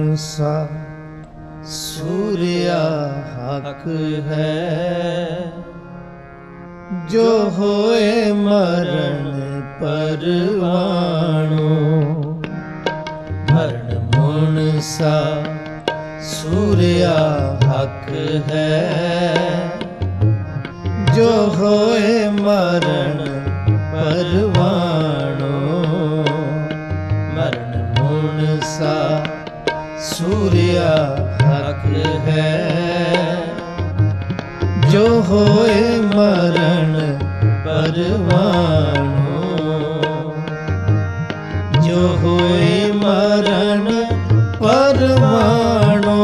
सा सूर्या हक है, जो होए मरण परवाणो। मरण मुन सा सूर्या हक है, जो होए मरण परवाणो। मरण मुन सा सूर्या हक है, जो होए मरण परवाणो। जो होए मरण परवाणो,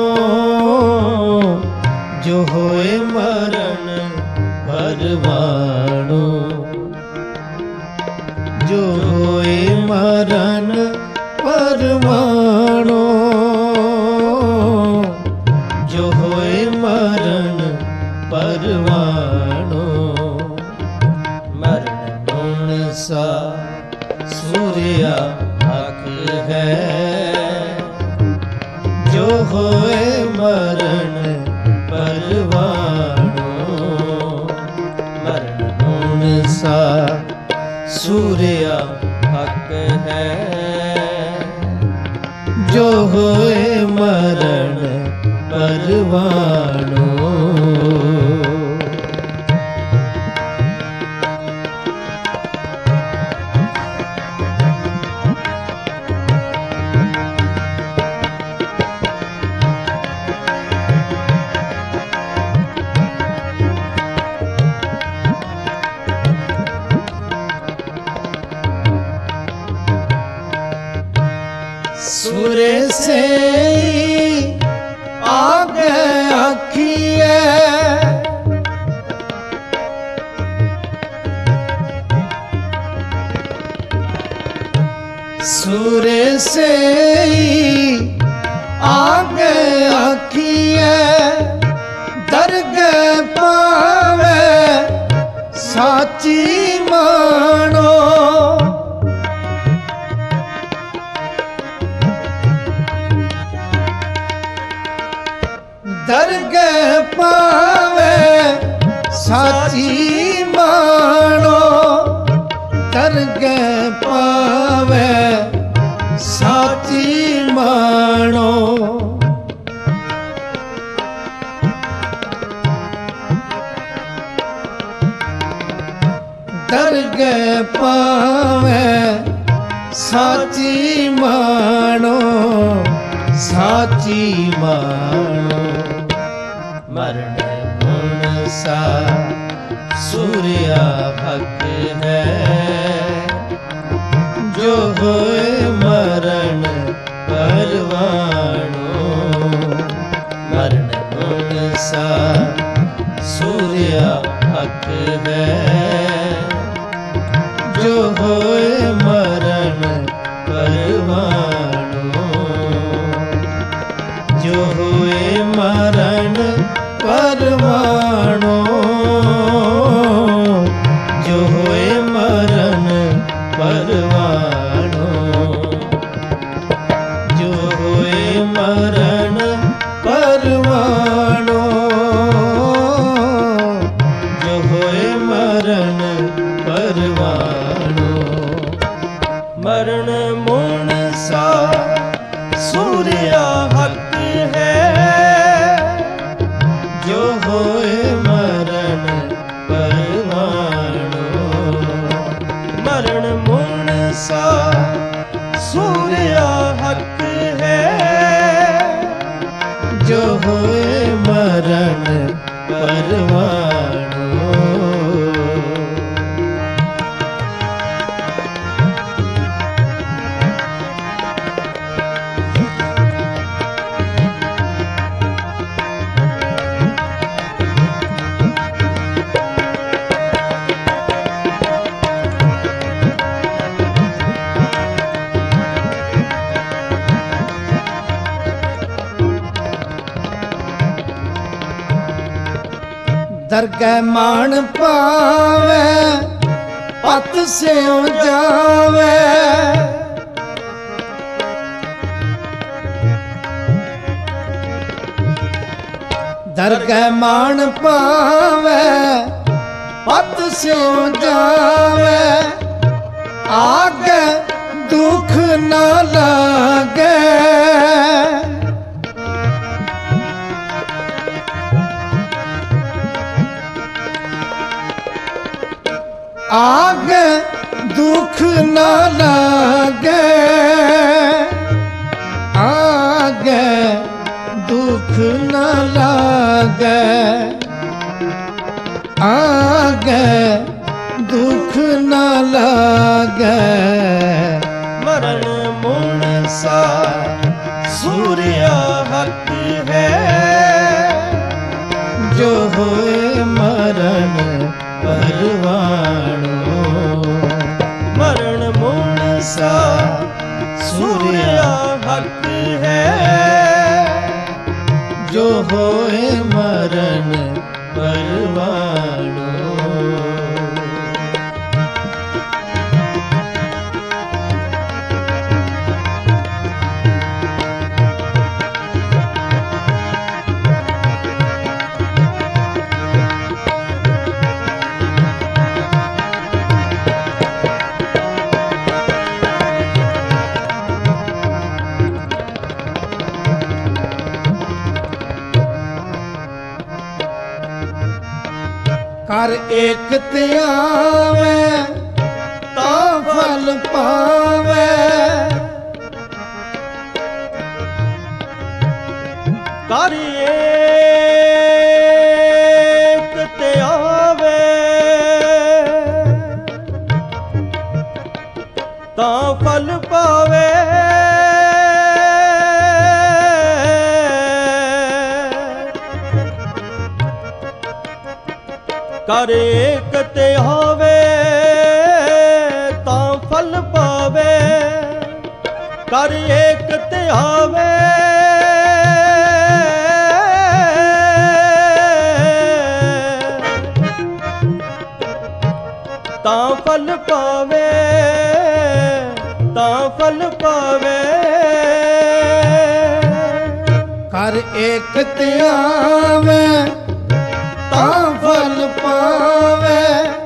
जो होए मरण परवाणो। जो होए मरण परवाणो, जो होए मरण परवाणो। मरण मुन सा सूर्या हक है, जो होए मरण परवाणो। मरण मुन सा सूर्या हक है, जो होए मरण परवाणो। सूरे से आगे आखिए, सूरे से आगे आखिए। दरगह पावे साची मानो, दरगह पावे साची मानो। दरगह पावे साची मानो। दरगह पावे साची मानो, साची मानो। मरण मुन सा सूर्या हक है, जो होए मरण परवाणो। मरण मुन सा सूर्या हक है, जो होए मरण परवाणो। जो होए मरण परवाणो, जो होए मरण परवाणो। जो होए मरण परवाणो, जो होए मरण परवाणो। मरण मुन सा सूर्या हक है, जो होए मरण परवाणो। मरण मुन सा सूर्या हक है, जो होए मरण परवाणो। दरगह मान पावे पत स्यों जावे, दरगह मान पावे पत स्यों जावे आगे दुख न लागे आगे दुख न लागे आगे दुख न लागे आगे दुख न लागे मरण मुण सा सूर्य हक है जो होए मरण परवाणो मरण मुण सा सूर्य हक है जो होए मरण परवाणो कर एक त्यावे ता फल पावे कर एक त्यावे ता फल पावे कर एक ते होवे तां फल पावे कर एक ते होवे तां फल पावे तां फल पावे कर एक ते आवे तां फल पावे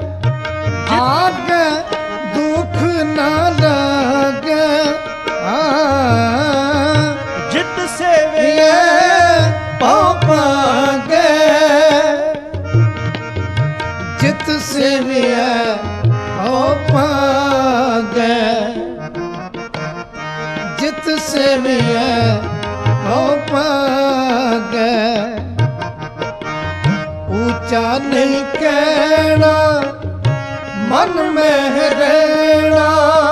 आगे दुख न लागे जित सेवे पागे जित सेवे पागे जित सेवे पागे ऊंचा नहीं कहना मन में रहना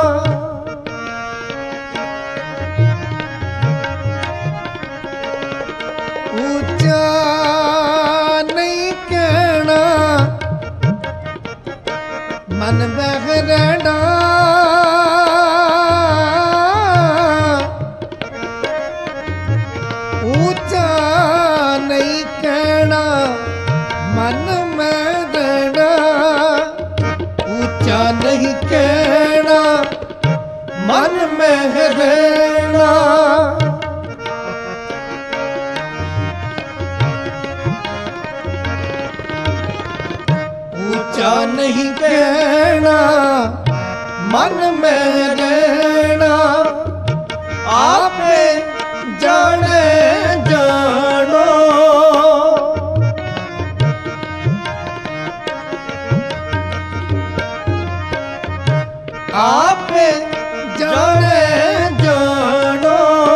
ऊंचा नहीं कहना मन में रहना ऊंचा नहीं कहना मन में रहना ऊंचा नहीं कहना मन में रहना ऊंचा नहीं कहना मन में रहना आपे जाने जानो आपे जाने जानो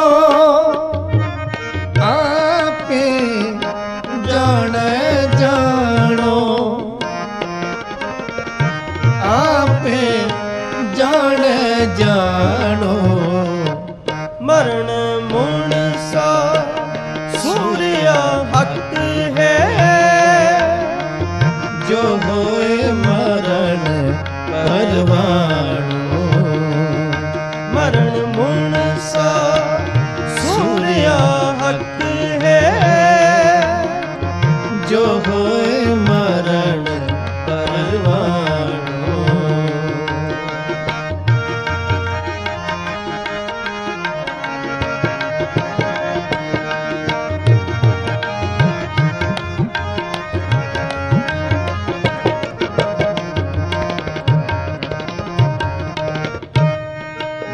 आपे जाने जानो आपे जाने जानो मरण मुण सा सूर्य हक है जो होए मरण परवाणो मरण मुण सा सूर्य हक है जो होए मरण परवाणो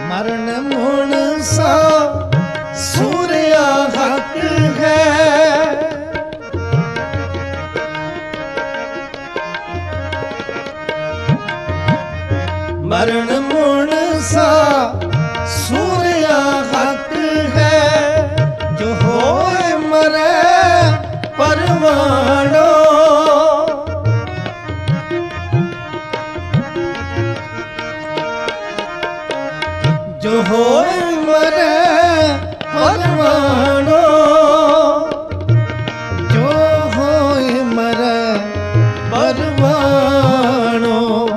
ਮਰਨ ਮੁਣ ਸਾ ਸੂਰਿਆ ਹੱਕ ਹੈ। ਮਰਨ ਮੁਣ ਸਾ ਸੂਰਿਆ ਹੱਕ ਹੈ। ਜੋ ਹੋਏ ਮਰੈ ਪਰਵਾਣੋ। ਜੋ ਹੋਏ ਮਰੈ ਪਰਵਾਣੋ। ਜੋ ਹੋਏ ਮਰੈ ਪਰਵਾਣੋ।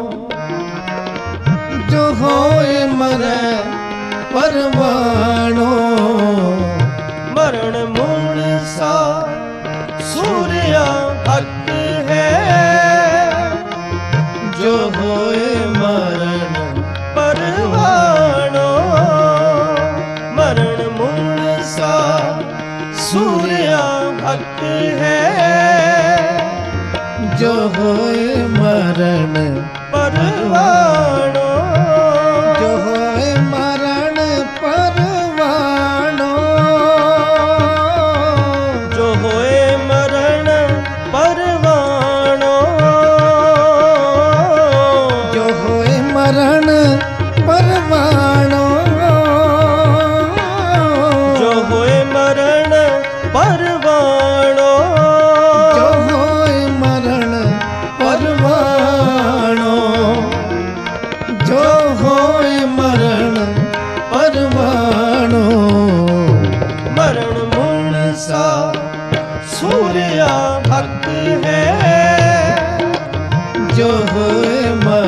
ਜੋ ਹੋਏ ਮਰੈ ਪਰਵਾਣੋ। ਮਰਨ ਮੁਣ ਸਾ ਸੂਰਿਆ ਹੱਕ ਹੈ। ਜੋ ਹੋਏ ਮਰਨ ਪਰਵਾਣੋ। ਮਰਨ ਮੁਣ ਸਾ ਸੂਰਿਆ ਹੱਕ ਹੈ। ਜੋ ਹੋਏ ਮਰਨ ਪਰਵਾਣੋ। ਜੋ ਹੋਏ ਮਰਨ ਪਰਵਾਣੋ। ਜੋ ਹੋਏ ਮਰਨ ਪਰਵਾਣੋ। ਜੋ ਹੋਏ ਮਰਨ ਪਰਵਾਣੋ। ਜੋ ਹੋਏ ਮਰਨ ਪਰਵਾਣੋ। ਜੋ ਹੋਏ ਮਰਨ ਪਰਵਾਣੋ। ਜੋ ਹੋਏ ਮਰਨ ਪਰਵਾਣੋ। ਮਰਨ ਮੁਣ ਸਾ ਸੂਰਿਆ ਹੱਕ ਹੈ। ਜੋ ਹੋਏ